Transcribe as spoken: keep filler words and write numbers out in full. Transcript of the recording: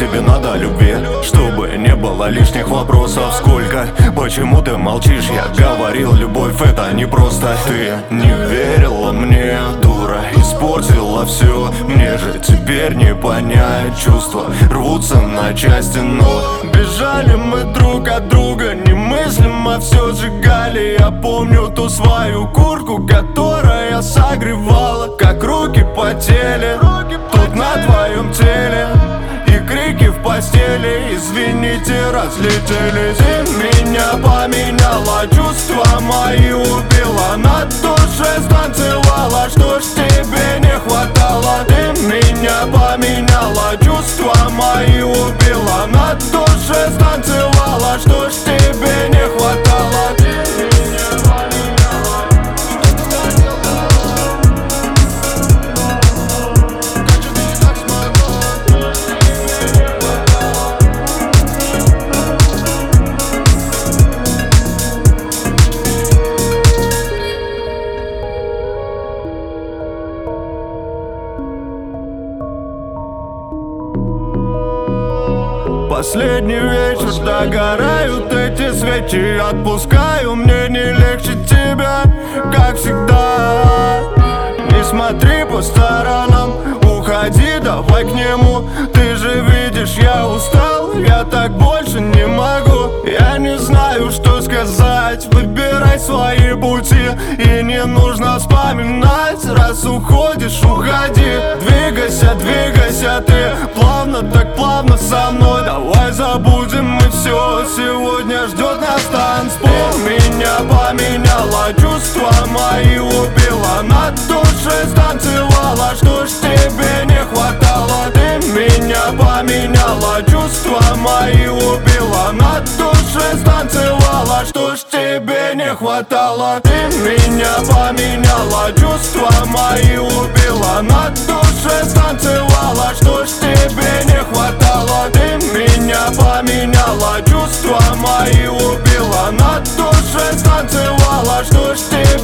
тебе надо любви, чтобы не было лишних вопросов. Сколько, почему ты молчишь? Я говорил, любовь это не просто. Ты не верила мне, дура, испортила все. Мне же теперь не понять, чувства рвутся на части, но бежали мы друг от друга, немыслимо все сжигали. Я помню ту свою куртку, которая согревала, как руки потели тут на твоем теле. И крики в постели, извините, разлетелись. Ты меня поменяла, чувства мои убила, на душе станцевала, что ж тебе не хватало? Ты меня поменяла, чувства мои убила, на душе станцевала, что ж тебе не хватало? Ты меня поменяла. Как же ты так смогла? Последний вечер, догорают эти свечи, отпускаю, мне не легче тебя, как всегда. Не смотри по сторонам, уходи, давай к нему. Ты же видишь, я устал, я так больше не могу. Я не знаю, что сказать, выбирай свои пути. И не нужно вспоминать, раз уходишь, уходи. Двигайся, двигайся ты, плавно, так плавно со мной. Давай забудем мы все, сегодня ждет нас танцпол. Меня поменяла, чувства мои убила, на душе станцевала, что ж тебе не хватало? Ты меня поменяла, чувства мои убила, на душе станцевала, что ж тебе не хватало? Ты меня поменяла, чувства мои убила, на душе станцевала, что ж тебе не хватало? Ты меня поменяла, чувства мои убила, на душе станцевала, что ж тебе